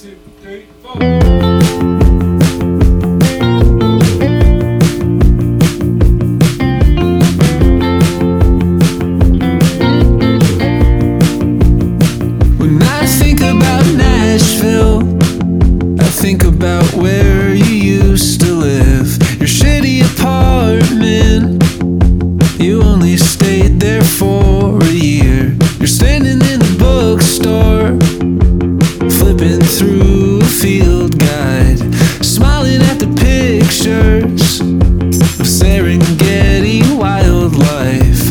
2, 3, 4. Think about where you used to live, your shitty apartment. You only stayed there for a year. You're standing in the bookstore, flipping through a field guide, smiling at the pictures of Serengeti wildlife.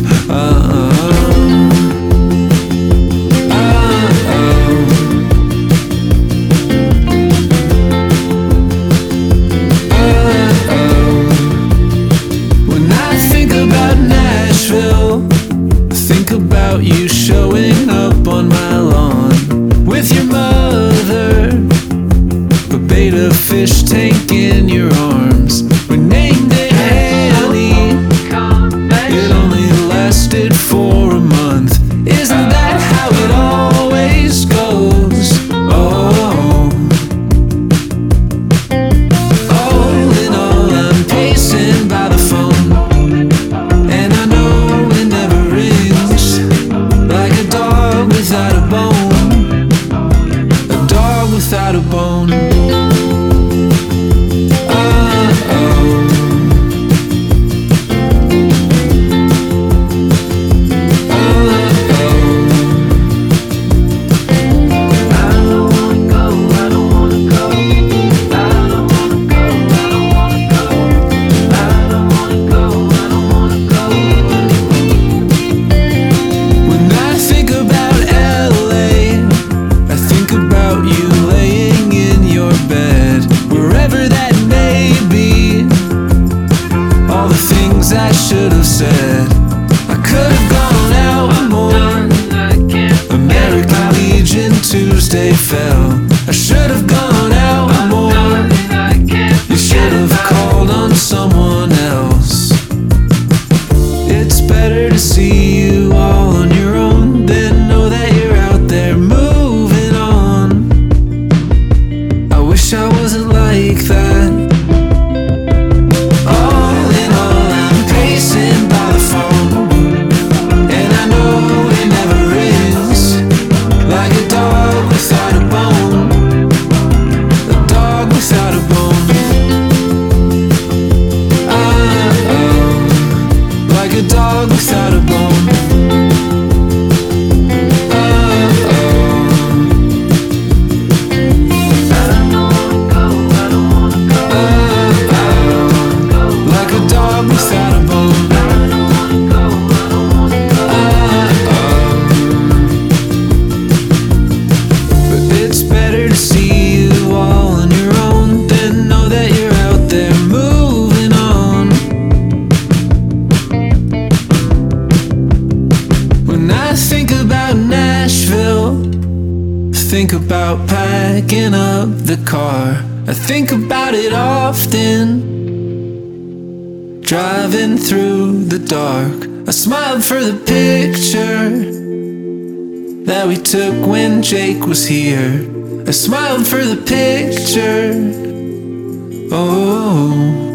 Think about you showing up on my lawn with your mother, a beta fish tank in your arms. We named it Annie. It only lasted for a month. Isn't that how it always goes? All in all, I'm pacing by the phone. Without a bone, a dog without a bone. I should have said I could have gone out more. American Legion Tuesday fell. I should have gone out more. You should have called on someone else. It's better to see you all on your own than know that you're out there moving on. I wish I wasn't like that. A dog without a bone. Like a dog without a bone. But it's better to see you all on your own than know that you're out there moving on. When I think about Nashville, think about packing up the car. I think about it often, driving through the dark. I smiled for the picture that we took when Jake was here. I smiled for the picture. Oh.